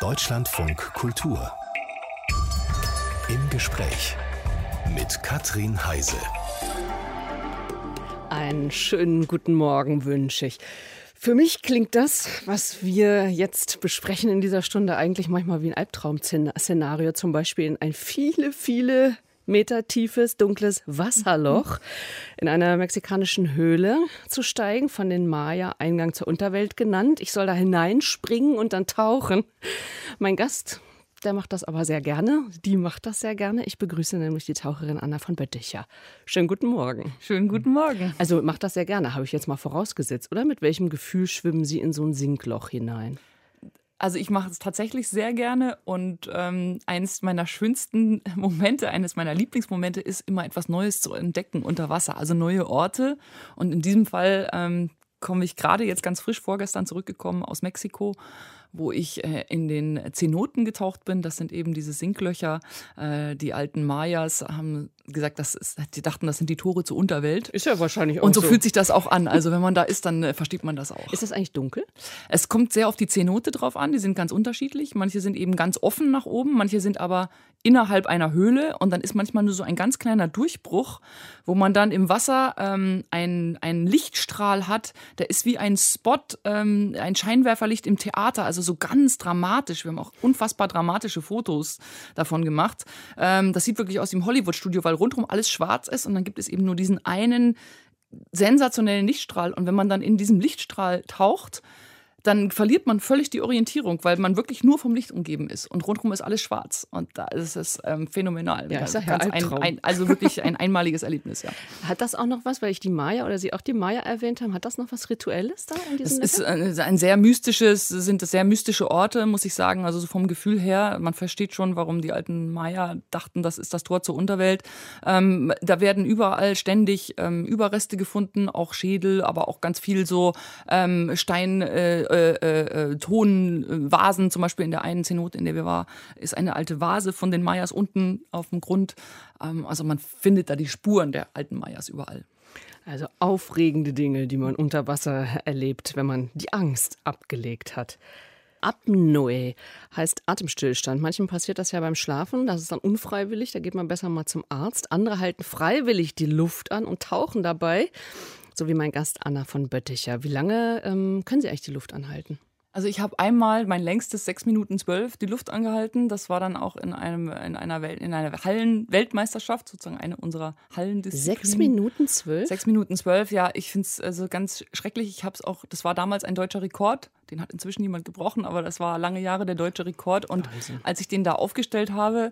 Deutschlandfunk Kultur. Im Gespräch mit Katrin Heise. Einen schönen guten Morgen wünsche ich. Für mich klingt das, was wir jetzt besprechen in dieser Stunde, eigentlich manchmal wie ein Albtraum-Szenario. Zum Beispiel in ein viele Meter tiefes, dunkles Wasserloch in einer mexikanischen Höhle zu steigen, von den Maya Eingang zur Unterwelt genannt. Ich soll da hineinspringen und dann tauchen. Mein Gast, der macht das aber sehr gerne. Die macht das sehr gerne. Ich begrüße nämlich die Taucherin Anna von Bötticher. Schönen guten Morgen. Schönen guten Morgen. Also macht das sehr gerne, habe ich jetzt mal vorausgesetzt. Oder mit welchem Gefühl schwimmen Sie in so ein Sinkloch hinein? Also ich mache es tatsächlich sehr gerne und eines meiner schönsten Momente, eines meiner Lieblingsmomente ist immer etwas Neues zu entdecken unter Wasser, also neue Orte. Und in diesem Fall komme ich gerade jetzt ganz frisch vorgestern zurückgekommen aus Mexiko, wo ich in den Cenoten getaucht bin. Das sind eben diese Sinklöcher. Die alten Mayas haben gesagt, die dachten, das sind die Tore zur Unterwelt. Ist ja wahrscheinlich auch und so. Und so fühlt sich das auch an. Also wenn man da ist, dann versteht man das auch. Ist das eigentlich dunkel? Es kommt sehr auf die Cenote drauf an. Die sind ganz unterschiedlich. Manche sind eben ganz offen nach oben, manche sind aber innerhalb einer Höhle. Und dann ist manchmal nur so ein ganz kleiner Durchbruch, wo man dann im Wasser einen Lichtstrahl hat. Der ist wie ein Spot, ein Scheinwerferlicht im Theater, also so ganz dramatisch. Wir haben auch unfassbar dramatische Fotos davon gemacht. Das sieht wirklich aus wie im Hollywood-Studio, weil rundherum alles schwarz ist und dann gibt es eben nur diesen einen sensationellen Lichtstrahl. Und wenn man dann in diesem Lichtstrahl taucht, dann verliert man völlig die Orientierung, weil man wirklich nur vom Licht umgeben ist. Und rundherum ist alles schwarz. Und da ist es phänomenal. Ja, ich sag ja, also wirklich ein einmaliges Erlebnis, ja. Hat das auch noch was, weil ich die Maya oder Sie auch die Maya erwähnt haben, hat das noch was Rituelles da in diesem Es ist sind das sehr mystische Orte, muss ich sagen. Also so vom Gefühl her, man versteht schon, warum die alten Maya dachten, das ist das Tor zur Unterwelt. Da werden überall ständig Überreste gefunden, auch Schädel, aber auch ganz viel so Tonvasen, zum Beispiel in der einen Zenote, in der wir waren, ist eine alte Vase von den Mayas unten auf dem Grund. Also man findet da die Spuren der alten Mayas überall. Also aufregende Dinge, die man unter Wasser erlebt, wenn man die Angst abgelegt hat. Apnoe heißt Atemstillstand. Manchen passiert das ja beim Schlafen, das ist dann unfreiwillig, da geht man besser mal zum Arzt. Andere halten freiwillig die Luft an und tauchen dabei. So wie mein Gast Anna von Bötticher. Wie lange können Sie eigentlich die Luft anhalten? Also ich habe einmal mein längstes 6 Minuten 12 die Luft angehalten. Das war dann auch in einer Hallen-Weltmeisterschaft, sozusagen eine unserer Hallendisziplinen. 6 Minuten 12? 6 Minuten 12, ja. Ich finde es also ganz schrecklich. Das war damals ein deutscher Rekord. Den hat inzwischen niemand gebrochen, aber das war lange Jahre der deutsche Rekord. Und als ich den da aufgestellt habe,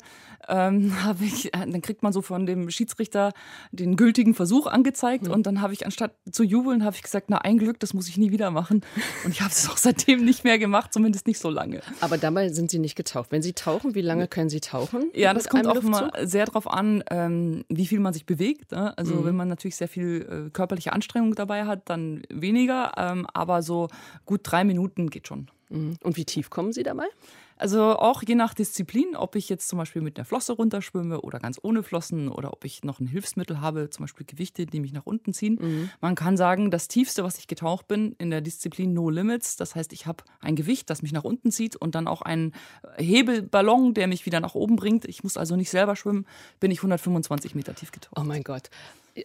dann kriegt man so von dem Schiedsrichter den gültigen Versuch angezeigt. Und dann habe ich, anstatt zu jubeln, habe ich gesagt, na ein Glück, das muss ich nie wieder machen. Und ich habe es auch seitdem nicht mehr gemacht, zumindest nicht so lange. Aber dabei sind Sie nicht getaucht. Wenn Sie tauchen, wie lange können Sie tauchen? Ja, das kommt auch immer sehr darauf an, wie viel man sich bewegt. Also wenn man natürlich sehr viel körperliche Anstrengung dabei hat, dann weniger. Aber so gut 3 Minuten geht schon. Und wie tief kommen Sie dabei? Also auch je nach Disziplin, ob ich jetzt zum Beispiel mit einer Flosse runterschwimme oder ganz ohne Flossen oder ob ich noch ein Hilfsmittel habe, zum Beispiel Gewichte, die mich nach unten ziehen. Man kann sagen, das Tiefste, was ich getaucht bin in der Disziplin No Limits, das heißt, ich habe ein Gewicht, das mich nach unten zieht und dann auch einen Hebelballon, der mich wieder nach oben bringt. Ich muss also nicht selber schwimmen, bin ich 125 Meter tief getaucht. Oh mein Gott.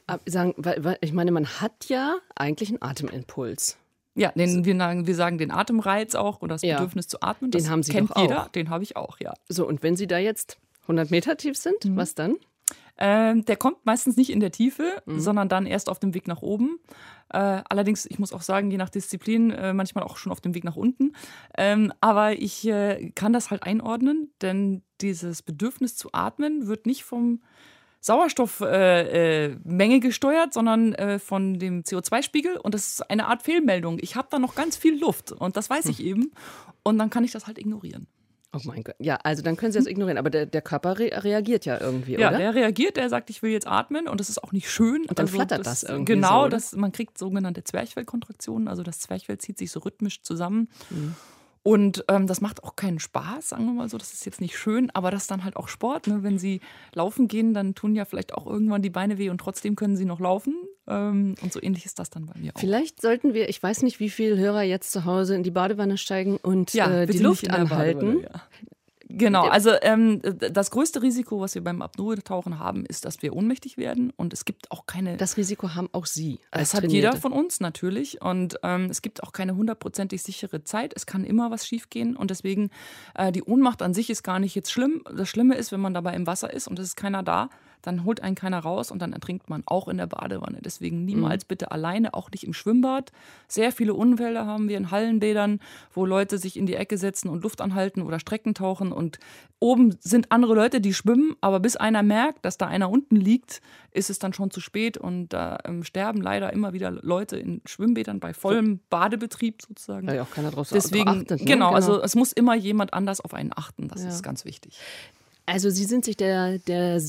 Ich meine, man hat ja eigentlich einen Atemimpuls. Ja, wir sagen den Atemreiz auch und das Bedürfnis zu atmen. Das den haben Sie kennt doch auch. Jeder, den habe ich auch, ja. So, und wenn Sie da jetzt 100 Meter tief sind, was dann? Der kommt meistens nicht in der Tiefe, sondern dann erst auf dem Weg nach oben. Allerdings, ich muss auch sagen, je nach Disziplin, manchmal auch schon auf dem Weg nach unten. Aber ich kann das halt einordnen, denn dieses Bedürfnis zu atmen wird nicht vom Sauerstoffmenge gesteuert, sondern von dem CO2-Spiegel. Und das ist eine Art Fehlmeldung. Ich habe da noch ganz viel Luft und das weiß ich eben. Und dann kann ich das halt ignorieren. Oh mein Gott. Ja, also dann können Sie das ignorieren. Aber der Körper reagiert ja irgendwie, oder? Ja, der reagiert, der sagt, ich will jetzt atmen und das ist auch nicht schön. Und dann flattert das irgendwie genau, so, man kriegt sogenannte Zwerchfellkontraktionen. Also das Zwerchfell zieht sich so rhythmisch zusammen. Und das macht auch keinen Spaß, sagen wir mal so. Das ist jetzt nicht schön, aber das ist dann halt auch Sport. Ne? Wenn Sie laufen gehen, dann tun ja vielleicht auch irgendwann die Beine weh und trotzdem können Sie noch laufen. Und so ähnlich ist das dann bei mir auch. Vielleicht sollten wir, ich weiß nicht, wie viele Hörer jetzt zu Hause in die Badewanne steigen und die bitte Luft nicht in der anhalten. Badewanne, ja. Genau, also das größte Risiko, was wir beim Apnoe-Tauchen haben, ist, dass wir ohnmächtig werden und es gibt auch keine... Das Risiko haben auch Sie als Das hat Trainierte. jeder von uns natürlich und es gibt auch keine 100%ig sichere Zeit. Es kann immer was schiefgehen und deswegen die Ohnmacht an sich ist gar nicht jetzt schlimm. Das Schlimme ist, wenn man dabei im Wasser ist und es ist keiner da, dann holt einen keiner raus und dann ertrinkt man auch in der Badewanne. Deswegen niemals bitte alleine, auch nicht im Schwimmbad. Sehr viele Unfälle haben wir in Hallenbädern, wo Leute sich in die Ecke setzen und Luft anhalten oder Strecken tauchen und oben sind andere Leute, die schwimmen, aber bis einer merkt, dass da einer unten liegt, ist es dann schon zu spät und da sterben leider immer wieder Leute in Schwimmbädern bei vollem Badebetrieb sozusagen. Weil ja auch keiner drauf Deswegen, achtet. Ne? Genau, also es muss immer jemand anders auf einen achten, das ist ganz wichtig. Also Sie sind sich der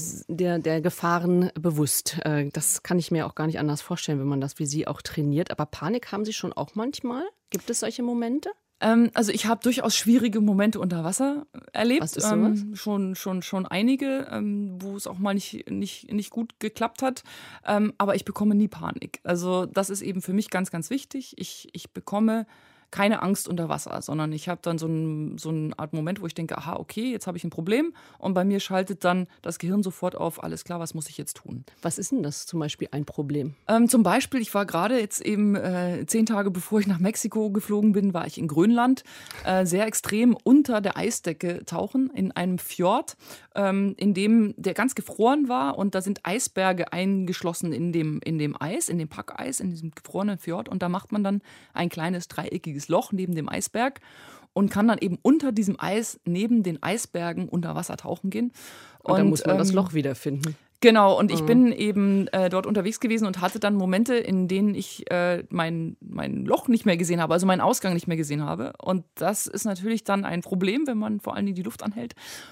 Gefahren bewusst. Das kann ich mir auch gar nicht anders vorstellen, wenn man das wie Sie auch trainiert. Aber Panik haben Sie schon auch manchmal? Gibt es solche Momente? Also ich habe durchaus schwierige Momente unter Wasser erlebt. Was ist sowas? Schon einige, wo es auch mal nicht gut geklappt hat. Aber ich bekomme nie Panik. Also das ist eben für mich ganz, ganz wichtig. Ich bekomme keine Angst unter Wasser, sondern ich habe dann so eine Art Moment, wo ich denke, aha, okay, jetzt habe ich ein Problem und bei mir schaltet dann das Gehirn sofort auf, alles klar, was muss ich jetzt tun? Was ist denn das zum Beispiel ein Problem? Zum Beispiel, ich war gerade jetzt eben 10 Tage bevor ich nach Mexiko geflogen bin, war ich in Grönland, sehr extrem unter der Eisdecke tauchen in einem Fjord, in dem der ganz gefroren war und da sind Eisberge eingeschlossen in dem Eis, in dem Packeis, in diesem gefrorenen Fjord und da macht man dann ein kleines dreieckiges Loch neben dem Eisberg und kann dann eben unter diesem Eis neben den Eisbergen unter Wasser tauchen gehen. Und dann muss man das Loch wiederfinden. Genau, und ich bin eben dort unterwegs gewesen und hatte dann Momente, in denen ich mein Loch nicht mehr gesehen habe, also meinen Ausgang nicht mehr gesehen habe. Und das ist natürlich dann ein Problem, wenn man vor allem die Luft anhält.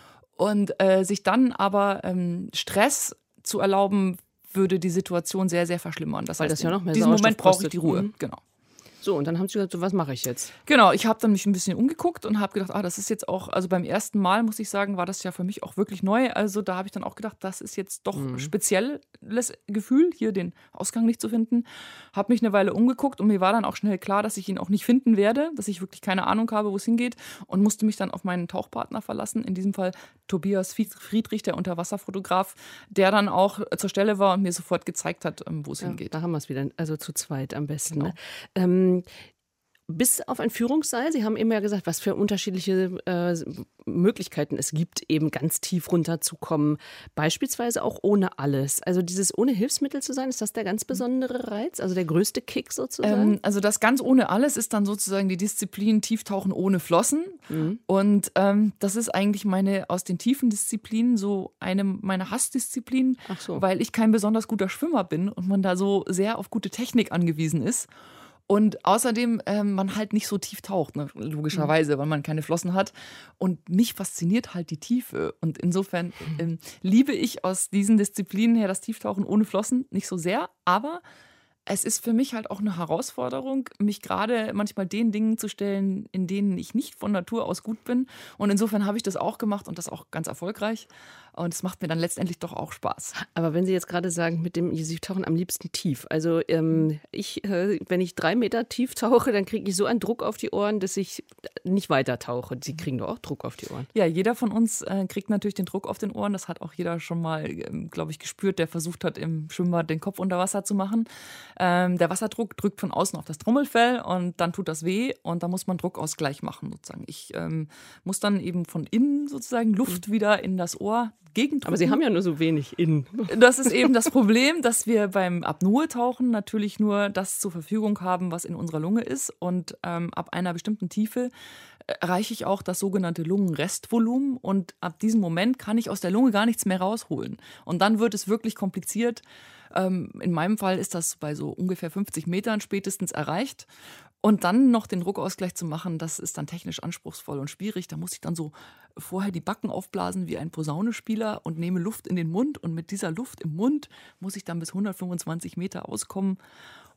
Und sich dann aber Stress zu erlauben, würde die Situation sehr, sehr verschlimmern. Das heißt, das ja noch mehr in diesem Moment Sauerstoff brauche ich die Ruhe. Genau. So, und dann haben Sie gesagt, so, was mache ich jetzt? Genau, ich habe dann mich ein bisschen umgeguckt und habe gedacht, das ist jetzt auch, also beim ersten Mal, muss ich sagen, war das ja für mich auch wirklich neu. Also da habe ich dann auch gedacht, das ist jetzt doch ein spezielles Gefühl, hier den Ausgang nicht zu finden. Habe mich eine Weile umgeguckt und mir war dann auch schnell klar, dass ich ihn auch nicht finden werde, dass ich wirklich keine Ahnung habe, wo es hingeht und musste mich dann auf meinen Tauchpartner verlassen, in diesem Fall Tobias Friedrich, der Unterwasserfotograf, der dann auch zur Stelle war und mir sofort gezeigt hat, wo es hingeht. Da haben wir es wieder, also zu zweit am besten. Genau. Ne? Bis auf ein Führungsseil, Sie haben eben ja gesagt, was für unterschiedliche Möglichkeiten es gibt, eben ganz tief runterzukommen. Beispielsweise auch ohne alles. Also dieses ohne Hilfsmittel zu sein, ist das der ganz besondere Reiz? Also der größte Kick sozusagen? Also das ganz ohne alles ist dann sozusagen die Disziplin Tieftauchen ohne Flossen. Und das ist eigentlich aus den tiefen Disziplinen so eine meiner Hassdisziplinen, Ach so. weil ich kein besonders guter Schwimmer bin und man da so sehr auf gute Technik angewiesen ist. Und außerdem man halt nicht so tief taucht, ne? Logischerweise, weil man keine Flossen hat. Und mich fasziniert halt die Tiefe. Und insofern liebe ich aus diesen Disziplinen her das Tieftauchen ohne Flossen nicht so sehr. Aber es ist für mich halt auch eine Herausforderung, mich gerade manchmal den Dingen zu stellen, in denen ich nicht von Natur aus gut bin. Und insofern habe ich das auch gemacht und das auch ganz erfolgreich. Und es macht mir dann letztendlich doch auch Spaß. Aber wenn Sie jetzt gerade sagen, Sie tauchen am liebsten tief. Also wenn ich 3 Meter tief tauche, dann kriege ich so einen Druck auf die Ohren, dass ich nicht weiter tauche. Sie kriegen doch auch Druck auf die Ohren. Ja, jeder von uns kriegt natürlich den Druck auf den Ohren. Das hat auch jeder schon mal, glaube ich, gespürt, der versucht hat, im Schwimmbad den Kopf unter Wasser zu machen. Der Wasserdruck drückt von außen auf das Trommelfell und dann tut das weh und da muss man Druckausgleich machen sozusagen. Ich muss dann eben von innen sozusagen Luft wieder in das Ohr gegendrücken. Aber Sie haben ja nur so wenig innen. Das ist eben das Problem, dass wir beim Apnoe-Tauchen natürlich nur das zur Verfügung haben, was in unserer Lunge ist. Und ab einer bestimmten Tiefe erreiche ich auch das sogenannte Lungenrestvolumen. Und ab diesem Moment kann ich aus der Lunge gar nichts mehr rausholen. Und dann wird es wirklich kompliziert. In meinem Fall ist das bei so ungefähr 50 Metern spätestens erreicht. Und dann noch den Druckausgleich zu machen, das ist dann technisch anspruchsvoll und schwierig. Da muss ich dann so vorher die Backen aufblasen wie ein Posaunenspieler und nehme Luft in den Mund. Und mit dieser Luft im Mund muss ich dann bis 125 Meter auskommen.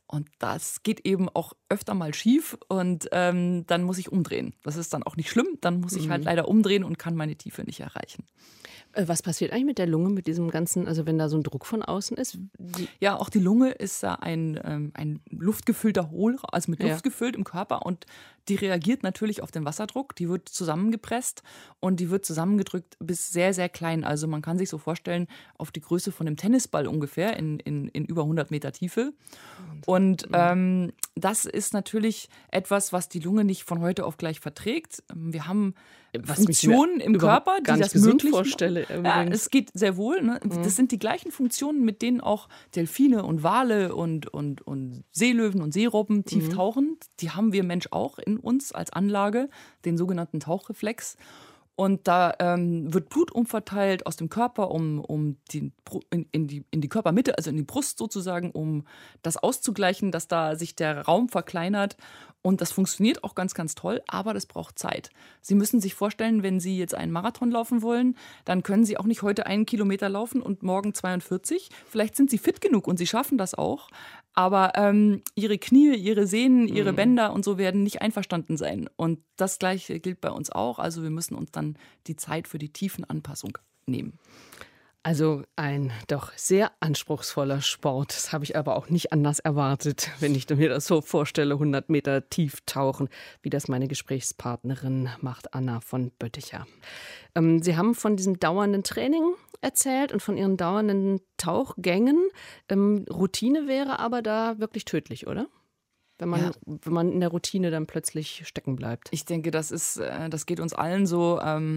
Und das geht eben auch öfter mal schief und dann muss ich umdrehen. Das ist dann auch nicht schlimm, dann muss ich halt leider umdrehen und kann meine Tiefe nicht erreichen. Was passiert eigentlich mit der Lunge, mit diesem ganzen, also wenn da so ein Druck von außen ist? Ja, auch die Lunge ist da ein luftgefüllter Hohlraum, also mit Luft gefüllt im Körper und die reagiert natürlich auf den Wasserdruck. Die wird zusammengepresst und die wird zusammengedrückt bis sehr, sehr klein. Also man kann sich so vorstellen, auf die Größe von einem Tennisball ungefähr in über 100 Meter Tiefe. Und das ist natürlich etwas, was die Lunge nicht von heute auf gleich verträgt. Wir haben Funktionen im Körper, die das möglich vorstelle. Ja, es geht sehr wohl. Ne? Das sind die gleichen Funktionen, mit denen auch Delfine und Wale und Seelöwen und Seerobben tief tauchen. Die haben wir Mensch auch in uns als Anlage, den sogenannten Tauchreflex. Und da wird Blut umverteilt aus dem Körper in die Körpermitte, also in die Brust sozusagen, um das auszugleichen, dass da sich der Raum verkleinert. Und das funktioniert auch ganz, ganz toll, aber das braucht Zeit. Sie müssen sich vorstellen, wenn Sie jetzt einen Marathon laufen wollen, dann können Sie auch nicht heute 1 Kilometer laufen und morgen 42. Vielleicht sind Sie fit genug und Sie schaffen das auch. Aber Ihre Knie, Ihre Sehnen, Ihre Bänder und so werden nicht einverstanden sein. Und das Gleiche gilt bei uns auch. Also wir müssen uns dann die Zeit für die Tiefenanpassung nehmen. Also ein doch sehr anspruchsvoller Sport. Das habe ich aber auch nicht anders erwartet, wenn ich mir das so vorstelle, 100 Meter tief tauchen, wie das meine Gesprächspartnerin macht, Anna von Bötticher. Sie haben von diesem dauernden Training erzählt und von Ihren dauernden Tauchgängen. Routine wäre aber da wirklich tödlich, oder? Wenn man in der Routine dann plötzlich stecken bleibt. Ich denke, das geht uns allen so.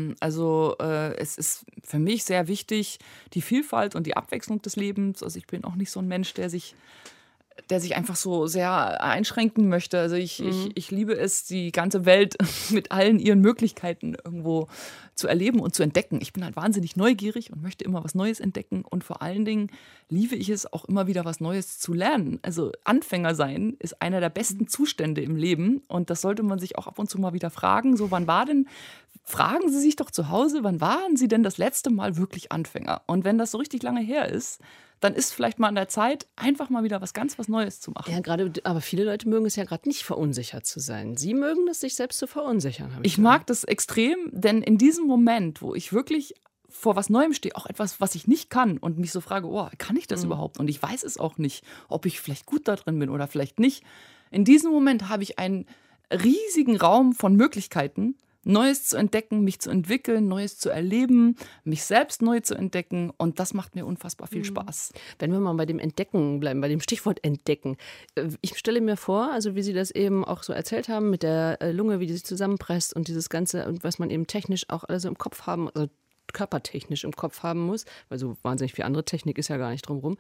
Es ist für mich sehr wichtig, die Vielfalt und die Abwechslung des Lebens. Also ich bin auch nicht so ein Mensch, der sich einfach so sehr einschränken möchte. Also ich liebe es, die ganze Welt mit allen ihren Möglichkeiten irgendwo zu erleben und zu entdecken. Ich bin halt wahnsinnig neugierig und möchte immer was Neues entdecken. Und vor allen Dingen liebe ich es auch immer wieder, was Neues zu lernen. Also Anfänger sein ist einer der besten Zustände im Leben. Und das sollte man sich auch ab und zu mal wieder fragen. So, fragen Sie sich doch zu Hause, wann waren Sie denn das letzte Mal wirklich Anfänger? Und wenn das so richtig lange her ist, dann ist vielleicht mal an der Zeit, einfach mal wieder was Neues zu machen. Ja, aber viele Leute mögen es ja gerade nicht, verunsichert zu sein. Sie mögen es, sich selbst zu verunsichern. Ich mag das extrem, denn in diesem Moment, wo ich wirklich vor was Neuem stehe, auch etwas, was ich nicht kann und mich so frage, kann ich das überhaupt? Und ich weiß es auch nicht, ob ich vielleicht gut da drin bin oder vielleicht nicht. In diesem Moment habe ich einen riesigen Raum von Möglichkeiten, Neues zu entdecken, mich zu entwickeln, Neues zu erleben, mich selbst neu zu entdecken. Und das macht mir unfassbar viel Spaß. Wenn wir mal bei dem Entdecken bleiben, bei dem Stichwort Entdecken. Ich stelle mir vor, also wie Sie das eben auch so erzählt haben, mit der Lunge, wie die sich zusammenpresst und dieses Ganze, und was man eben technisch auch alles im Kopf haben, also körpertechnisch im Kopf haben muss, weil so wahnsinnig viel andere Technik ist ja gar nicht drumherum.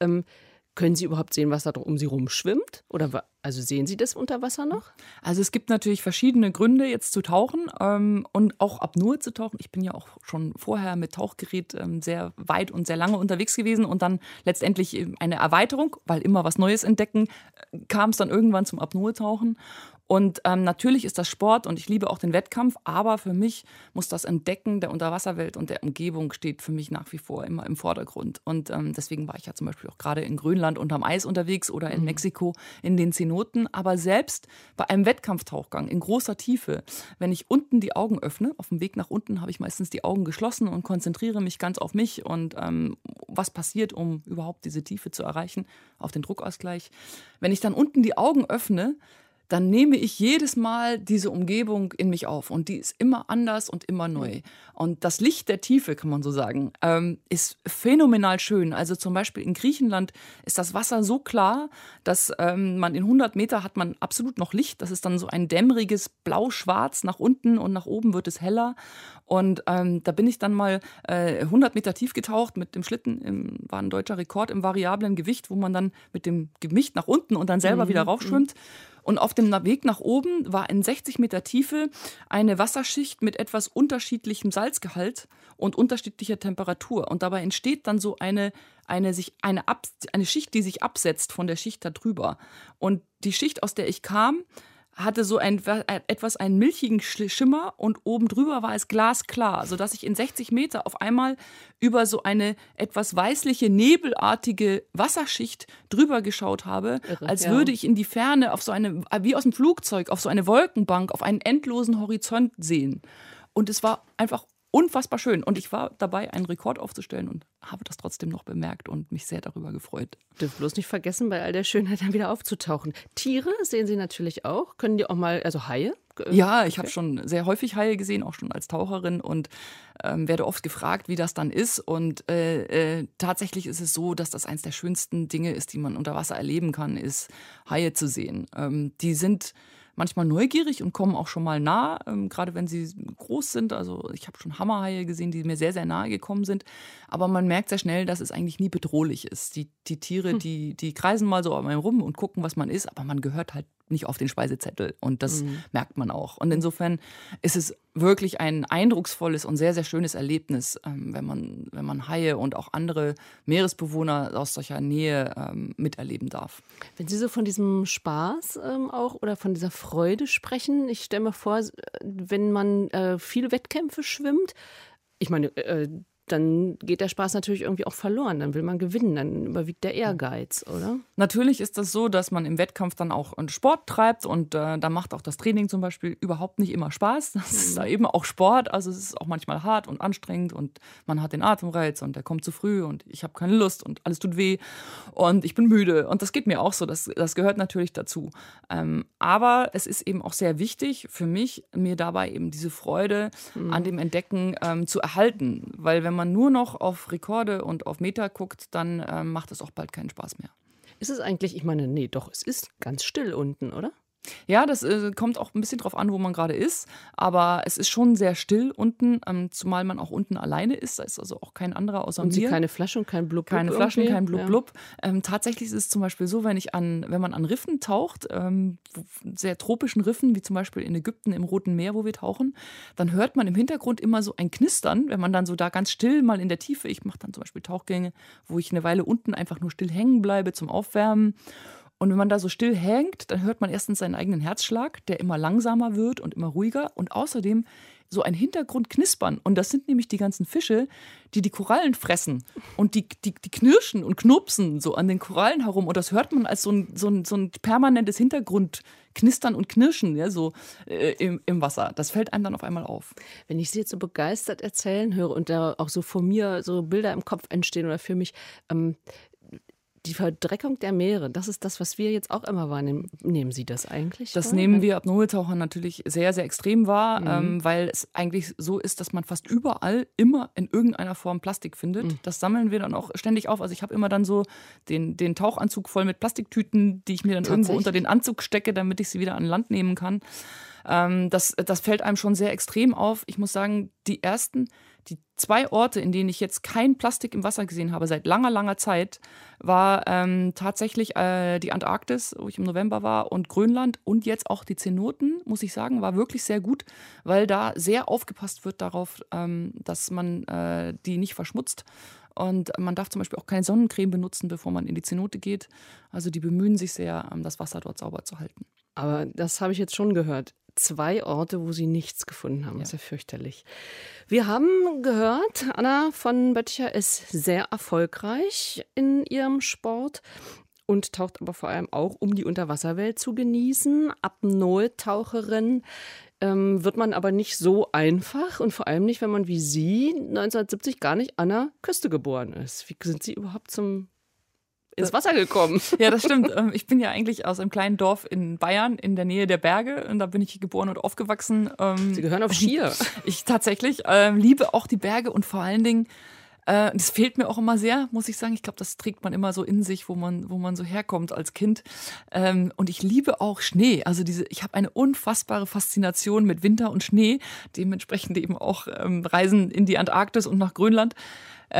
Können Sie überhaupt sehen, was da um Sie rumschwimmt? Also sehen Sie das unter Wasser noch? Also es gibt natürlich verschiedene Gründe, jetzt zu tauchen und auch Apnoe zu tauchen. Ich bin ja auch schon vorher mit Tauchgerät sehr weit und sehr lange unterwegs gewesen und dann letztendlich eine Erweiterung, weil immer was Neues entdecken, kam es dann irgendwann zum Apnoe-Tauchen. Und natürlich ist das Sport und ich liebe auch den Wettkampf, aber für mich muss das Entdecken der Unterwasserwelt und der Umgebung steht für mich nach wie vor immer im Vordergrund. Und deswegen war ich ja zum Beispiel auch gerade in Grönland unterm Eis unterwegs oder in Mexiko in den Zenoten. Aber selbst bei einem Wettkampftauchgang in großer Tiefe, wenn ich unten die Augen öffne, auf dem Weg nach unten habe ich meistens die Augen geschlossen und konzentriere mich ganz auf mich und was passiert, um überhaupt diese Tiefe zu erreichen, auf den Druckausgleich. Wenn ich dann unten die Augen öffne, dann nehme ich jedes Mal diese Umgebung in mich auf. Und die ist immer anders und immer neu. Und das Licht der Tiefe, kann man so sagen, ist phänomenal schön. Also zum Beispiel in Griechenland ist das Wasser so klar, dass man in 100 Meter hat man absolut noch Licht. Das ist dann so ein dämmeriges Blau-Schwarz nach unten und nach oben wird es heller. Und da bin ich dann mal 100 Meter tief getaucht mit dem Schlitten. War ein deutscher Rekord im variablen Gewicht, wo man dann mit dem Gewicht nach unten und dann selber wieder raufschwimmt. Und auf dem Weg nach oben war in 60 Meter Tiefe eine Wasserschicht mit etwas unterschiedlichem Salzgehalt und unterschiedlicher Temperatur. Und dabei entsteht dann so eine Schicht, die sich absetzt von der Schicht darüber. Und die Schicht, aus der ich kam, hatte so einen milchigen Schimmer und oben drüber war es glasklar, sodass ich in 60 Meter auf einmal über so eine etwas weißliche, nebelartige Wasserschicht drüber geschaut habe, als würde ich in die Ferne auf so eine, wie aus dem Flugzeug, auf so eine Wolkenbank, auf einen endlosen Horizont sehen. Und es war einfach unfassbar schön. Und ich war dabei, einen Rekord aufzustellen und habe das trotzdem noch bemerkt und mich sehr darüber gefreut. Dürfen bloß nicht vergessen, bei all der Schönheit dann wieder aufzutauchen. Tiere sehen Sie natürlich auch. Können die auch mal, also Haie? Ja, ich habe schon sehr häufig Haie gesehen, auch schon als Taucherin und werde oft gefragt, wie das dann ist. Und tatsächlich ist es so, dass das eines der schönsten Dinge ist, die man unter Wasser erleben kann, ist Haie zu sehen. Die sind manchmal neugierig und kommen auch schon mal nah, gerade wenn sie groß sind. Also ich habe schon Hammerhaie gesehen, die mir sehr, sehr nahe gekommen sind. Aber man merkt sehr schnell, dass es eigentlich nie bedrohlich ist. Die Tiere, die kreisen mal so um einen rum und gucken, was man ist. Aber man gehört halt nicht auf den Speisezettel. Und das merkt man auch. Und insofern ist es wirklich ein eindrucksvolles und sehr, sehr schönes Erlebnis, wenn man Haie und auch andere Meeresbewohner aus solcher Nähe miterleben darf. Wenn Sie so von diesem Spaß auch oder von dieser Freude sprechen, ich stelle mir vor, wenn man viele Wettkämpfe schwimmt, ich meine, dann geht der Spaß natürlich irgendwie auch verloren. Dann will man gewinnen, dann überwiegt der Ehrgeiz, oder? Natürlich ist das so, dass man im Wettkampf dann auch Sport treibt und da macht auch das Training zum Beispiel überhaupt nicht immer Spaß. Das ist da eben auch Sport, also es ist auch manchmal hart und anstrengend und man hat den Atemreiz und der kommt zu früh und ich habe keine Lust und alles tut weh und ich bin müde und das geht mir auch so, das gehört natürlich dazu. Aber es ist eben auch sehr wichtig für mich, mir dabei eben diese Freude an dem Entdecken zu erhalten, weil wenn man nur noch auf Rekorde und auf Meter guckt, dann macht es auch bald keinen Spaß mehr. Ist es eigentlich, ich meine, nee, doch, es ist ganz still unten, oder? Ja, das kommt auch ein bisschen drauf an, wo man gerade ist. Aber es ist schon sehr still unten, zumal man auch unten alleine ist. Da ist also auch kein anderer außer mir. Und Sie keine Flasche und kein Blub-Blub? Keine Flaschen, kein Blub-Blub. Ja. Tatsächlich ist es zum Beispiel so, wenn man an Riffen taucht, sehr tropischen Riffen, wie zum Beispiel in Ägypten im Roten Meer, wo wir tauchen, dann hört man im Hintergrund immer so ein Knistern, wenn man dann so da ganz still mal in der Tiefe, ich mache dann zum Beispiel Tauchgänge, wo ich eine Weile unten einfach nur still hängen bleibe zum Aufwärmen. Und wenn man da so still hängt, dann hört man erstens seinen eigenen Herzschlag, der immer langsamer wird und immer ruhiger. Und außerdem so ein Hintergrund knispern. Und das sind nämlich die ganzen Fische, die Korallen fressen. Und die knirschen und knupsen so an den Korallen herum. Und das hört man als so ein permanentes Hintergrundknistern und Knirschen, ja, so im Wasser. Das fällt einem dann auf einmal auf. Wenn ich Sie jetzt so begeistert erzählen höre und da auch so vor mir so Bilder im Kopf entstehen oder für mich, die Verdreckung der Meere, das ist das, was wir jetzt auch immer wahrnehmen. Nehmen Sie das eigentlich? Das nehmen wir Apnoe-Taucher natürlich sehr, sehr extrem wahr, weil es eigentlich so ist, dass man fast überall immer in irgendeiner Form Plastik findet. Das sammeln wir dann auch ständig auf. Also ich habe immer dann so den Tauchanzug voll mit Plastiktüten, die ich mir dann irgendwo unter den Anzug stecke, damit ich sie wieder an Land nehmen kann. Das fällt einem schon sehr extrem auf. Ich muss sagen, die 2 Orte, in denen ich jetzt kein Plastik im Wasser gesehen habe, seit langer, langer Zeit, war tatsächlich die Antarktis, wo ich im November war, und Grönland und jetzt auch die Zenoten, muss ich sagen, war wirklich sehr gut, weil da sehr aufgepasst wird darauf, dass man die nicht verschmutzt. Und man darf zum Beispiel auch keine Sonnencreme benutzen, bevor man in die Zenote geht. Also die bemühen sich sehr, das Wasser dort sauber zu halten. Aber das habe ich jetzt schon gehört. 2 Orte, wo Sie nichts gefunden haben. Das ist ja fürchterlich. Wir haben gehört, Anna von Böttcher ist sehr erfolgreich in ihrem Sport und taucht aber vor allem auch, um die Unterwasserwelt zu genießen. Apnoe-Taucherin wird man aber nicht so einfach und vor allem nicht, wenn man wie Sie 1970 gar nicht an der Küste geboren ist. Wie sind Sie überhaupt ins Wasser gekommen? Ja, das stimmt. Ich bin ja eigentlich aus einem kleinen Dorf in Bayern in der Nähe der Berge und da bin ich geboren und aufgewachsen. Sie gehören auf Skier. Ich tatsächlich liebe auch die Berge und vor allen Dingen, das fehlt mir auch immer sehr, muss ich sagen. Ich glaube, das trägt man immer so in sich, wo man so herkommt als Kind. Und ich liebe auch Schnee. Also ich habe eine unfassbare Faszination mit Winter und Schnee. Dementsprechend eben auch Reisen in die Antarktis und nach Grönland.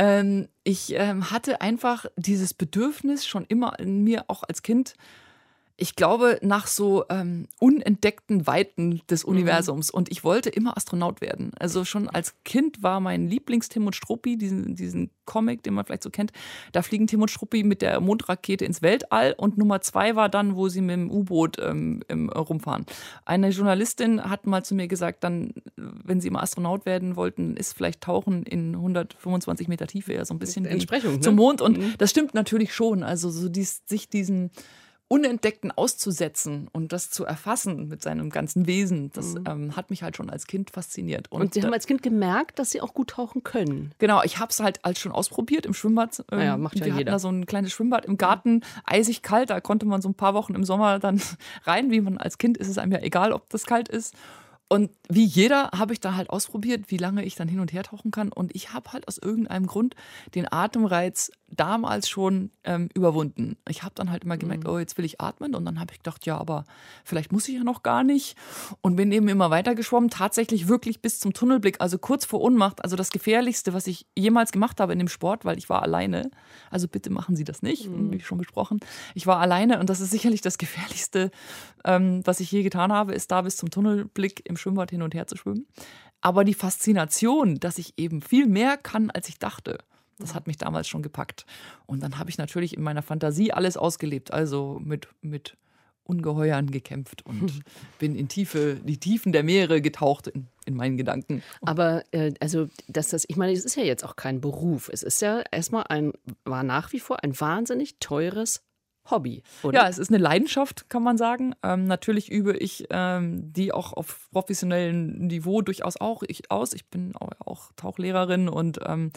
Ich hatte einfach dieses Bedürfnis schon immer in mir, auch als Kind, Ich glaube, nach so unentdeckten Weiten des Universums. Und ich wollte immer Astronaut werden. Also schon als Kind war mein Lieblings-Tim und Struppi, diesen Comic, den man vielleicht so kennt. Da fliegen Tim und Struppi mit der Mondrakete ins Weltall. Und Nummer 2 war dann, wo sie mit dem U-Boot rumfahren. Eine Journalistin hat mal zu mir gesagt, dann, wenn sie immer Astronaut werden wollten, ist vielleicht Tauchen in 125 Meter Tiefe ja so ein bisschen wie zum Mond. Und das stimmt natürlich schon. Also so sich diesen Unentdeckten auszusetzen und das zu erfassen mit seinem ganzen Wesen, das hat mich halt schon als Kind fasziniert. Und Sie haben als Kind gemerkt, dass Sie auch gut tauchen können? Genau, ich habe es halt als schon ausprobiert im Schwimmbad. Macht ja Wir hatten da so ein kleines Schwimmbad im Garten, eisig kalt, da konnte man so ein paar Wochen im Sommer dann rein, wie man als Kind ist es einem ja egal, ob das kalt ist. Und wie jeder habe ich dann halt ausprobiert, wie lange ich dann hin und her tauchen kann. Und ich habe halt aus irgendeinem Grund den Atemreiz damals schon überwunden. Ich habe dann halt immer gemerkt, oh, jetzt will ich atmen. Und dann habe ich gedacht, ja, aber vielleicht muss ich ja noch gar nicht. Und bin eben immer weiter geschwommen, tatsächlich wirklich bis zum Tunnelblick, also kurz vor Ohnmacht. Also das Gefährlichste, was ich jemals gemacht habe in dem Sport, weil ich war alleine. Also bitte machen Sie das nicht, wie schon besprochen. Ich war alleine und das ist sicherlich das Gefährlichste, was ich je getan habe, ist da bis zum Tunnelblick im Schwimmbad hin und her zu schwimmen. Aber die Faszination, dass ich eben viel mehr kann, als ich dachte, das hat mich damals schon gepackt. Und dann habe ich natürlich in meiner Fantasie alles ausgelebt, also mit Ungeheuern gekämpft und bin in die Tiefen der Meere getaucht in meinen Gedanken. Aber ich meine, es ist ja jetzt auch kein Beruf. Es ist ja war nach wie vor ein wahnsinnig teures Hobby, oder? Ja, es ist eine Leidenschaft, kann man sagen. Natürlich übe ich die auch auf professionellem Niveau durchaus auch aus. Ich bin auch Tauchlehrerin und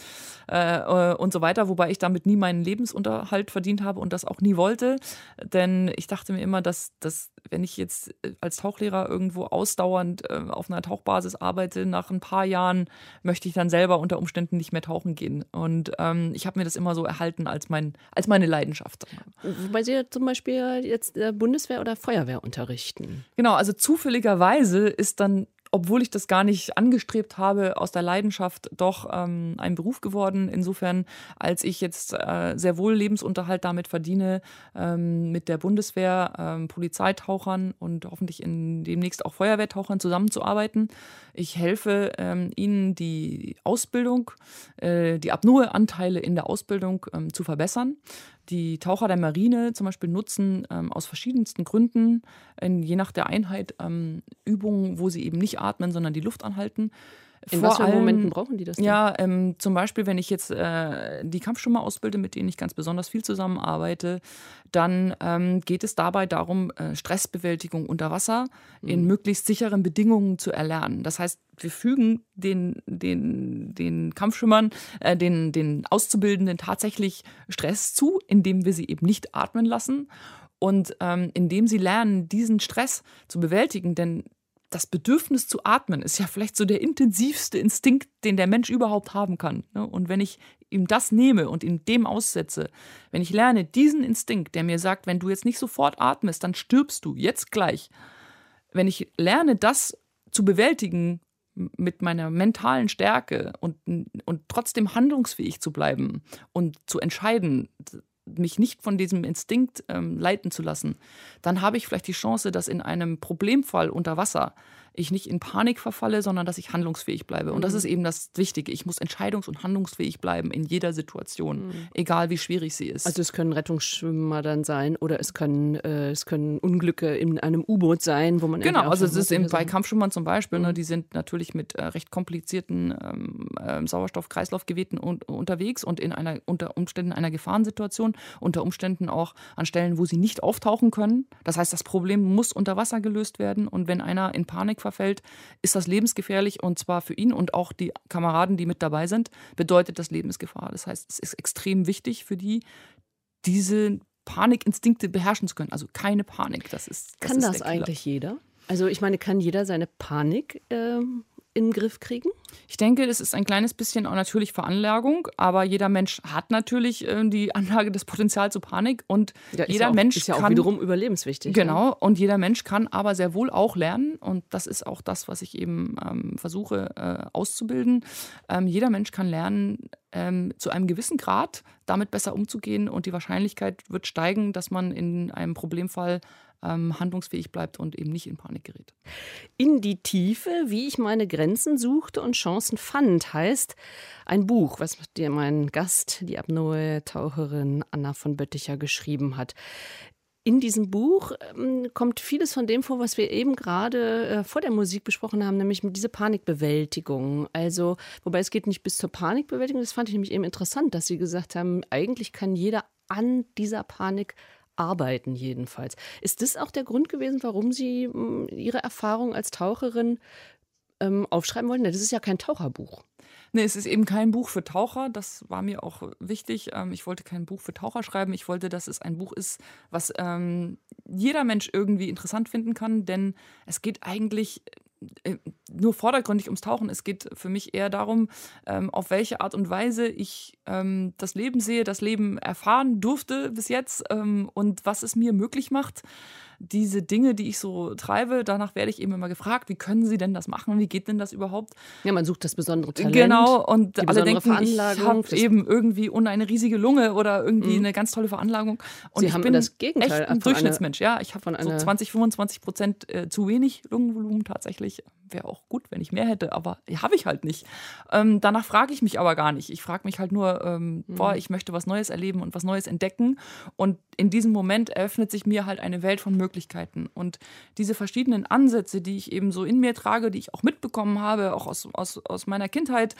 so weiter, wobei ich damit nie meinen Lebensunterhalt verdient habe und das auch nie wollte. Denn ich dachte mir immer, dass wenn ich jetzt als Tauchlehrer irgendwo ausdauernd auf einer Tauchbasis arbeite, nach ein paar Jahren möchte ich dann selber unter Umständen nicht mehr tauchen gehen. Und ich habe mir das immer so erhalten als meine Leidenschaft. Wobei Sie zum Beispiel jetzt Bundeswehr oder Feuerwehr unterrichten. Genau, also zufälligerweise ist dann, obwohl ich das gar nicht angestrebt habe, aus der Leidenschaft doch ein Beruf geworden. Insofern, als ich jetzt sehr wohl Lebensunterhalt damit verdiene, mit der Bundeswehr, Polizeitauchern und hoffentlich demnächst auch Feuerwehrtauchern zusammenzuarbeiten. Ich helfe ihnen, die Ausbildung, die Apnoe-Anteile in der Ausbildung zu verbessern. Die Taucher der Marine zum Beispiel nutzen aus verschiedensten Gründen, je nach der Einheit, Übungen, wo sie eben nicht atmen, sondern die Luft anhalten. In was für Momenten brauchen die das denn? Ja, zum Beispiel, wenn ich jetzt die Kampfschwimmer ausbilde, mit denen ich ganz besonders viel zusammenarbeite, dann geht es dabei darum, Stressbewältigung unter Wasser in möglichst sicheren Bedingungen zu erlernen. Das heißt, wir fügen den Kampfschwimmern, den Auszubildenden tatsächlich Stress zu, indem wir sie eben nicht atmen lassen und indem sie lernen, diesen Stress zu bewältigen, denn das Bedürfnis zu atmen ist ja vielleicht so der intensivste Instinkt, den der Mensch überhaupt haben kann. Und wenn ich ihm das nehme und ihn dem aussetze, wenn ich lerne, diesen Instinkt, der mir sagt, wenn du jetzt nicht sofort atmest, dann stirbst du, jetzt gleich. Wenn ich lerne, das zu bewältigen mit meiner mentalen Stärke und trotzdem handlungsfähig zu bleiben und zu entscheiden, mich nicht von diesem Instinkt leiten zu lassen, dann habe ich vielleicht die Chance, dass in einem Problemfall unter Wasser ich nicht in Panik verfalle, sondern dass ich handlungsfähig bleibe. Und das ist eben das Wichtige. Ich muss entscheidungs- und handlungsfähig bleiben in jeder Situation, egal wie schwierig sie ist. Also es können Rettungsschwimmer dann sein oder es können Unglücke in einem U-Boot sein, wo man... Genau, also es ist eben bei Kampfschwimmern zum Beispiel, ne, die sind natürlich mit recht komplizierten Sauerstoff-Kreislaufgeräten unterwegs und unter Umständen einer Gefahrensituation, unter Umständen auch an Stellen, wo sie nicht auftauchen können. Das heißt, das Problem muss unter Wasser gelöst werden und wenn einer in Panik verfällt, ist das lebensgefährlich und zwar für ihn und auch die Kameraden, die mit dabei sind, bedeutet das Lebensgefahr. Das heißt, es ist extrem wichtig für die, diese Panikinstinkte beherrschen zu können. Also keine Panik. Kann das eigentlich jeder? Also ich meine, kann jeder seine Panik in den Griff kriegen? Ich denke, das ist ein kleines bisschen auch natürlich Veranlagung, aber jeder Mensch hat natürlich die Anlage, das Potenzial zur Panik und jeder Mensch ist ja auch wiederum überlebenswichtig. Genau, ja. Und jeder Mensch kann aber sehr wohl auch lernen und das ist auch das, was ich eben versuche auszubilden. Jeder Mensch kann lernen, zu einem gewissen Grad damit besser umzugehen und die Wahrscheinlichkeit wird steigen, dass man in einem Problemfall handlungsfähig bleibt und eben nicht in Panik gerät. In die Tiefe, wie ich meine Grenzen suchte und Chancen fand, heißt ein Buch, was dir mein Gast, die Apnoe-Taucherin Anna von Bötticher, geschrieben hat. In diesem Buch kommt vieles von dem vor, was wir eben gerade vor der Musik besprochen haben, nämlich mit dieser Panikbewältigung. Also, wobei es geht nicht bis zur Panikbewältigung, das fand ich nämlich eben interessant, dass Sie gesagt haben, eigentlich kann jeder an dieser Panik arbeiten jedenfalls. Ist das auch der Grund gewesen, warum Sie Ihre Erfahrung als Taucherin aufschreiben wollten? Das ist ja kein Taucherbuch. Nee, es ist eben kein Buch für Taucher. Das war mir auch wichtig. Ich wollte kein Buch für Taucher schreiben. Ich wollte, dass es ein Buch ist, was jeder Mensch irgendwie interessant finden kann. Denn es geht eigentlich nur vordergründig ums Tauchen. Es geht für mich eher darum, auf welche Art und Weise ich das Leben sehe, das Leben erfahren durfte bis jetzt und was es mir möglich macht. Diese Dinge, die ich so treibe, danach werde ich eben immer gefragt, wie können Sie denn das machen? Wie geht denn das überhaupt? Ja, man sucht das besondere Talent. Genau, und die alle denken, ich Veranlagung. habe eben irgendwie eine riesige Lunge oder irgendwie eine ganz tolle Veranlagung. Und Sie ich haben bin das Gegenteil. echt ein Durchschnittsmensch. Ja, ich habe so 20-25% zu wenig Lungenvolumen tatsächlich. Wäre auch gut, wenn ich mehr hätte, aber habe ich halt nicht. Danach frage ich mich aber gar nicht. Ich frage mich halt nur, ich möchte was Neues erleben und was Neues entdecken. Und in diesem Moment eröffnet sich mir halt eine Welt von Möglichkeiten. Und diese verschiedenen Ansätze, die ich eben so in mir trage, die ich auch mitbekommen habe, auch aus meiner Kindheit,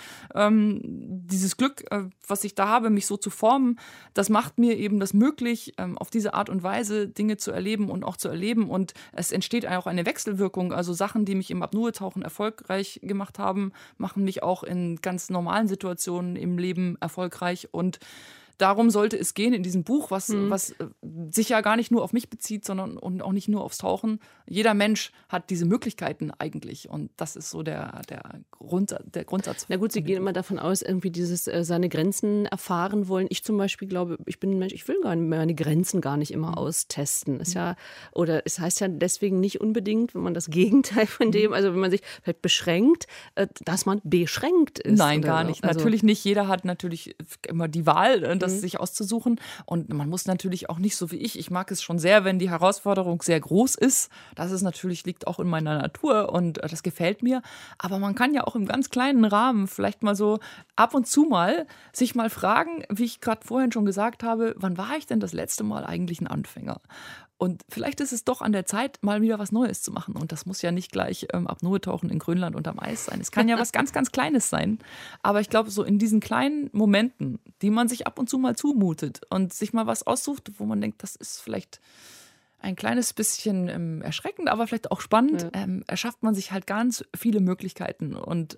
dieses Glück, was ich da habe, mich so zu formen, das macht mir eben das möglich, auf diese Art und Weise Dinge zu erleben und auch zu erleben. Und es entsteht auch eine Wechselwirkung. Also Sachen, die mich im Apnoe-Tauchen erfolgreich gemacht haben, machen mich auch in ganz normalen Situationen im Leben erfolgreich. Und darum sollte es gehen in diesem Buch, was sich ja gar nicht nur auf mich bezieht, sondern und auch nicht nur aufs Tauchen. Jeder Mensch hat diese Möglichkeiten eigentlich und das ist so der Grundsatz. Na gut, Sie gehen immer davon aus, irgendwie dieses seine Grenzen erfahren wollen. Ich zum Beispiel glaube, ich bin ein Mensch, ich will meine Grenzen gar nicht immer austesten. Ist ja, oder es heißt ja deswegen nicht unbedingt, wenn man das Gegenteil von dem, also wenn man sich vielleicht beschränkt, dass man beschränkt ist. Nein, gar nicht. Also natürlich nicht. Jeder hat natürlich immer die Wahl, das sich auszusuchen. Und man muss natürlich auch nicht so wie ich mag es schon sehr, wenn die Herausforderung sehr groß ist. Das ist natürlich, liegt auch in meiner Natur und das gefällt mir. Aber man kann ja auch im ganz kleinen Rahmen vielleicht mal so ab und zu mal sich mal fragen, wie ich gerade vorhin schon gesagt habe, wann war ich denn das letzte Mal eigentlich ein Anfänger? Und vielleicht ist es doch an der Zeit, mal wieder was Neues zu machen. Und das muss ja nicht gleich Apnoe-Tauchen in Grönland unterm Eis sein. Es kann ja was ganz, ganz Kleines sein. Aber ich glaube, so in diesen kleinen Momenten, die man sich ab und zu mal zumutet und sich mal was aussucht, wo man denkt, das ist vielleicht ein kleines bisschen erschreckend, aber vielleicht auch spannend, erschafft man sich halt ganz viele Möglichkeiten. Und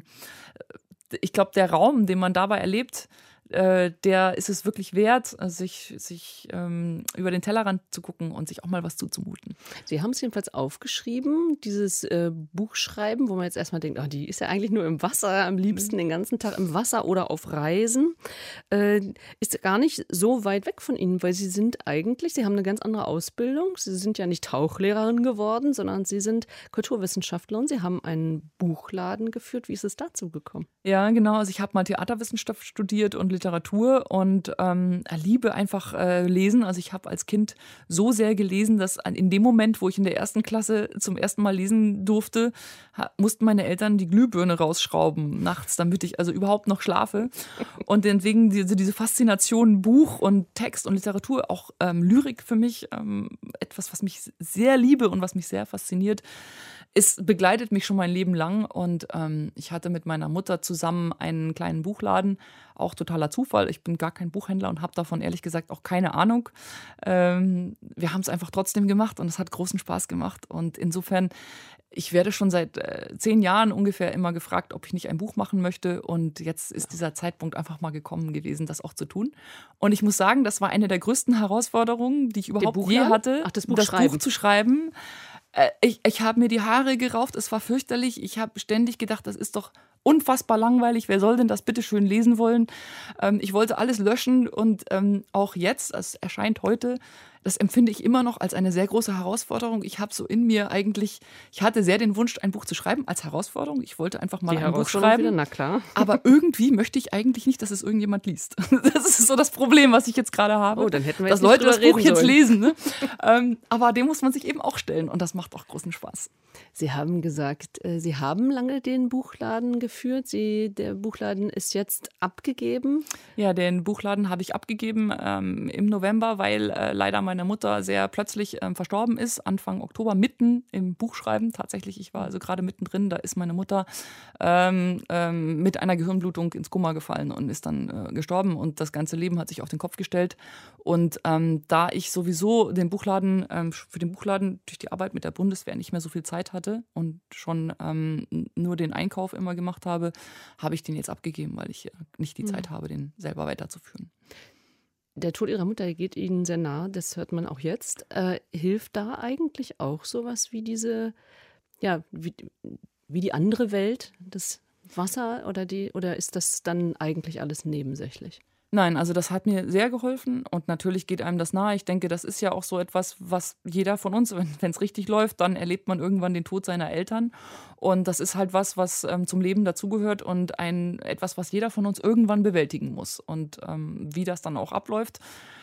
ich glaube, der Raum, den man dabei erlebt, der ist es wirklich wert, sich über den Tellerrand zu gucken und sich auch mal was zuzumuten. Sie haben es jedenfalls aufgeschrieben, dieses Buchschreiben, wo man jetzt erstmal denkt, die ist ja eigentlich nur im Wasser, am liebsten den ganzen Tag im Wasser oder auf Reisen. Ist gar nicht so weit weg von Ihnen, weil Sie haben eine ganz andere Ausbildung. Sie sind ja nicht Tauchlehrerin geworden, sondern Sie sind Kulturwissenschaftlerin. Sie haben einen Buchladen geführt. Wie ist es dazu gekommen? Ja, genau. Also ich habe mal Theaterwissenschaft studiert und Literatur und liebe einfach Lesen. Also ich habe als Kind so sehr gelesen, dass in dem Moment, wo ich in der 1. Klasse zum ersten Mal lesen durfte, mussten meine Eltern die Glühbirne rausschrauben nachts, damit ich also überhaupt noch schlafe. Und deswegen diese Faszination Buch und Text und Literatur, auch Lyrik für mich, etwas, was mich sehr liebe und was mich sehr fasziniert. Es begleitet mich schon mein Leben lang und ich hatte mit meiner Mutter zusammen einen kleinen Buchladen, auch totaler Zufall. Ich bin gar kein Buchhändler und habe davon ehrlich gesagt auch keine Ahnung. Wir haben es einfach trotzdem gemacht und es hat großen Spaß gemacht und insofern, ich werde schon seit 10 Jahren ungefähr immer gefragt, ob ich nicht ein Buch machen möchte und jetzt ist dieser Zeitpunkt einfach mal gekommen gewesen, das auch zu tun. Und ich muss sagen, das war eine der größten Herausforderungen, die ich überhaupt je hatte, das Buch zu schreiben. Ich habe mir die Haare gerauft, es war fürchterlich. Ich habe ständig gedacht, das ist doch unfassbar langweilig. Wer soll denn das bitte schön lesen wollen? Ich wollte alles löschen und auch jetzt, es erscheint heute, Das empfinde ich immer noch als eine sehr große Herausforderung. Ich habe so in mir eigentlich, ich hatte sehr den Wunsch, ein Buch zu schreiben als Herausforderung. Ich wollte einfach mal ein Buch schreiben. Wieder, na klar. Aber irgendwie möchte ich eigentlich nicht, dass es irgendjemand liest. Das ist so das Problem, was ich jetzt gerade habe. Oh, dann hätten wir dass jetzt Leute das Buch jetzt sollen. lesen. Ne? Aber dem muss man sich eben auch stellen und das macht auch großen Spaß. Sie haben gesagt, Sie haben lange den Buchladen geführt. Der Buchladen ist jetzt abgegeben. Ja, den Buchladen habe ich abgegeben im November, weil leider meine Mutter sehr plötzlich verstorben ist, Anfang Oktober, mitten im Buchschreiben. Tatsächlich, ich war also gerade mittendrin, da ist meine Mutter mit einer Gehirnblutung ins Koma gefallen und ist dann gestorben und das ganze Leben hat sich auf den Kopf gestellt. Und da ich sowieso für den Buchladen durch die Arbeit mit der Bundeswehr nicht mehr so viel Zeit hatte und schon nur den Einkauf immer gemacht habe, habe ich den jetzt abgegeben, weil ich nicht die Zeit habe, den selber weiterzuführen. Der Tod Ihrer Mutter geht Ihnen sehr nah, das hört man auch jetzt. Hilft da eigentlich auch sowas wie wie die andere Welt, das Wasser oder ist das dann eigentlich alles nebensächlich? Nein, also das hat mir sehr geholfen und natürlich geht einem das nahe. Ich denke, das ist ja auch so etwas, was jeder von uns, wenn es richtig läuft, dann erlebt man irgendwann den Tod seiner Eltern und das ist halt was zum Leben dazugehört und etwas, was jeder von uns irgendwann bewältigen muss und wie das dann auch abläuft,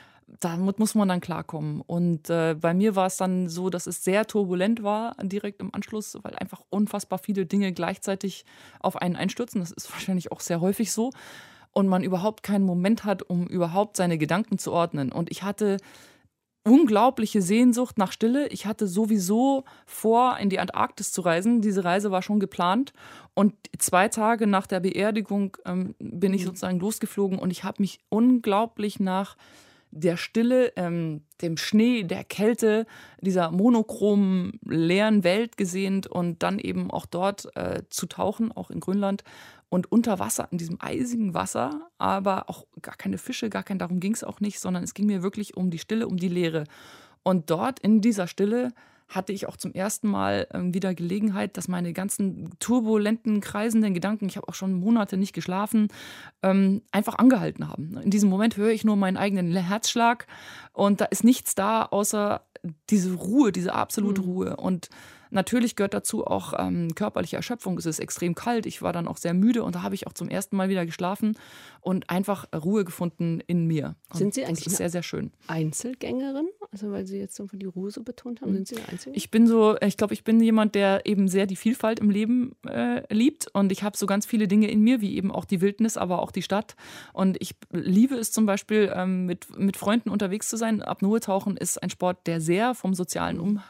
damit muss man dann klarkommen. Und bei mir war es dann so, dass es sehr turbulent war direkt im Anschluss, weil einfach unfassbar viele Dinge gleichzeitig auf einen einstürzen. Das ist wahrscheinlich auch sehr häufig so. Und man überhaupt keinen Moment hat, um überhaupt seine Gedanken zu ordnen. Und ich hatte unglaubliche Sehnsucht nach Stille. Ich hatte sowieso vor, in die Antarktis zu reisen. Diese Reise war schon geplant. Und 2 Tage nach der Beerdigung bin ich sozusagen losgeflogen. Und ich habe mich unglaublich nach der Stille, dem Schnee, der Kälte, dieser monochromen, leeren Welt gesehnt und dann eben auch dort zu tauchen, auch in Grönland und unter Wasser, in diesem eisigen Wasser, aber auch gar keine Fische, darum ging es auch nicht, sondern es ging mir wirklich um die Stille, um die Leere. Und dort in dieser Stille hatte ich auch zum ersten Mal wieder Gelegenheit, dass meine ganzen turbulenten, kreisenden Gedanken, ich habe auch schon Monate nicht geschlafen, einfach angehalten haben. In diesem Moment höre ich nur meinen eigenen Herzschlag und da ist nichts da, außer diese Ruhe, diese absolute Ruhe. Und natürlich gehört dazu auch körperliche Erschöpfung. Es ist extrem kalt, ich war dann auch sehr müde und da habe ich auch zum ersten Mal wieder geschlafen und einfach Ruhe gefunden in mir. Und sind Sie eigentlich das ist sehr, sehr schön. Einzelgängerin? Also weil Sie jetzt so die Ruhe so betont haben, sind Sie eine Einzelgängerin? Ich glaube, ich bin jemand, der eben sehr die Vielfalt im Leben liebt und ich habe so ganz viele Dinge in mir, wie eben auch die Wildnis, aber auch die Stadt. Und ich liebe es zum Beispiel, mit Freunden unterwegs zu sein. Apnoe-Tauchen ist ein Sport, der sehr vom sozialen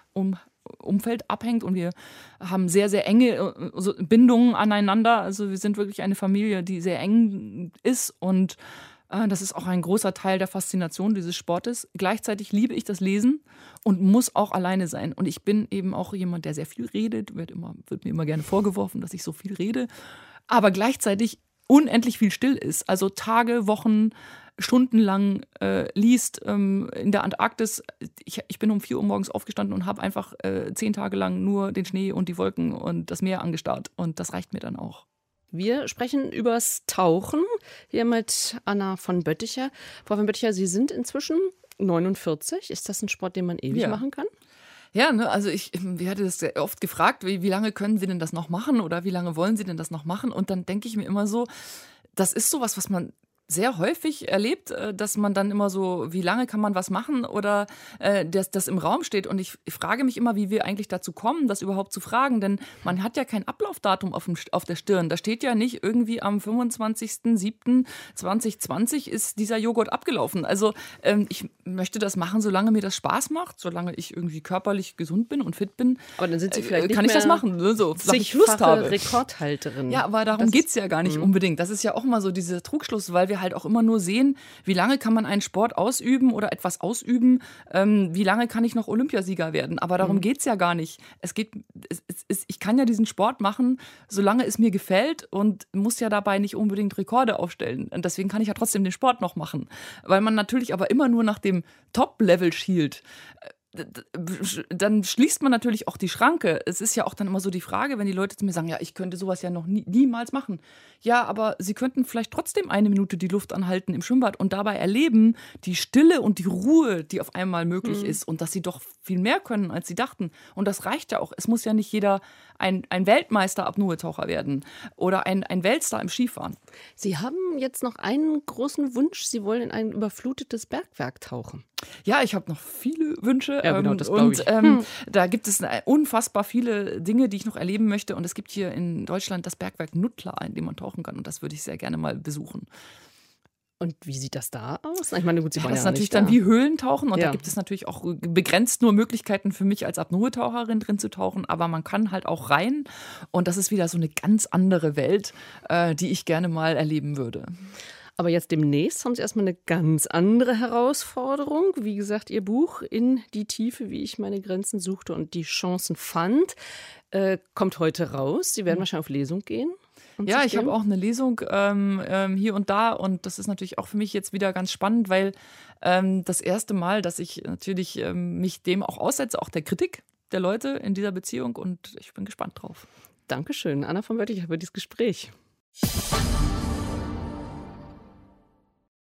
Umfeld abhängt und wir haben sehr, sehr enge Bindungen aneinander. Also wir sind wirklich eine Familie, die sehr eng ist und das ist auch ein großer Teil der Faszination dieses Sportes. Gleichzeitig liebe ich das Lesen und muss auch alleine sein. Und ich bin eben auch jemand, der sehr viel redet. Wird mir immer gerne vorgeworfen, dass ich so viel rede. Aber gleichzeitig unendlich viel still ist. Also Tage, Wochen, stundenlang liest in der Antarktis. Ich bin um 4 Uhr morgens aufgestanden und habe einfach 10 Tage lang nur den Schnee und die Wolken und das Meer angestarrt. Und das reicht mir dann auch. Wir sprechen übers Tauchen hier mit Anna von Bötticher. Frau von Bötticher, Sie sind inzwischen 49. Ist das ein Sport, den man ewig machen kann? Ja, ne, also ich werde das sehr oft gefragt, wie lange können Sie denn das noch machen oder wie lange wollen Sie denn das noch machen? Und dann denke ich mir immer so, das ist sowas, was man sehr häufig erlebt, dass man dann immer so, wie lange kann man was machen oder dass das im Raum steht. Und ich frage mich immer, wie wir eigentlich dazu kommen, das überhaupt zu fragen. Denn man hat ja kein Ablaufdatum auf der Stirn. Da steht ja nicht irgendwie am 25.07.2020 ist dieser Joghurt abgelaufen. Also ich möchte das machen, solange mir das Spaß macht, solange ich irgendwie körperlich gesund bin und fit bin. Aber dann sind Sie vielleicht nicht kann ich das machen, ne? So, solange ich Lust habe. Rekordhalterin. Ja, aber darum geht es ja gar nicht unbedingt. Das ist ja auch mal so dieser Trugschluss, weil wir halt auch immer nur sehen, wie lange kann man einen Sport ausüben oder etwas ausüben, wie lange kann ich noch Olympiasieger werden. Aber darum geht es ja gar nicht. Ich kann ja diesen Sport machen, solange es mir gefällt und muss ja dabei nicht unbedingt Rekorde aufstellen. Und deswegen kann ich ja trotzdem den Sport noch machen. Weil man natürlich aber immer nur nach dem Top-Level schielt. dann schließt man natürlich auch die Schranke. Es ist ja auch dann immer so die Frage, wenn die Leute zu mir sagen, ja, ich könnte sowas ja noch niemals machen. Ja, aber sie könnten vielleicht trotzdem 1 Minute die Luft anhalten im Schwimmbad und dabei erleben, die Stille und die Ruhe, die auf einmal möglich ist und dass sie doch viel mehr können, als sie dachten. Und das reicht ja auch. Es muss ja nicht jeder ein Weltmeister-Apnoe-Taucher werden oder ein Weltstar im Skifahren. Sie haben jetzt noch einen großen Wunsch. Sie wollen in ein überflutetes Bergwerk tauchen. Ja, ich habe noch viele Wünsche. Ja, genau, das und ich. Da gibt es unfassbar viele Dinge, die ich noch erleben möchte. Und es gibt hier in Deutschland das Bergwerk Nuttlar, in dem man tauchen kann. Und das würde ich sehr gerne mal besuchen. Und wie sieht das da aus? Ich meine, gut, Sie waren das ist ja natürlich nicht dann da. wie Höhlentauchen. Und Ja. da gibt es natürlich auch begrenzt nur Möglichkeiten für mich als Apnoe-Taucherin drin zu tauchen. Aber man kann halt auch rein. Und das ist wieder so eine ganz andere Welt, die ich gerne mal erleben würde. Aber jetzt demnächst haben Sie erstmal eine ganz andere Herausforderung. Wie gesagt, Ihr Buch In die Tiefe, wie ich meine Grenzen suchte und die Chancen fand, kommt heute raus. Sie werden wahrscheinlich auf Lesung gehen. Ja, ich habe auch eine Lesung hier und da. Und das ist natürlich auch für mich jetzt wieder ganz spannend, weil das erste Mal, dass ich natürlich mich dem auch aussetze, auch der Kritik der Leute in dieser Beziehung. Und ich bin gespannt drauf. Dankeschön, Anna von Wöttich, für dieses Gespräch.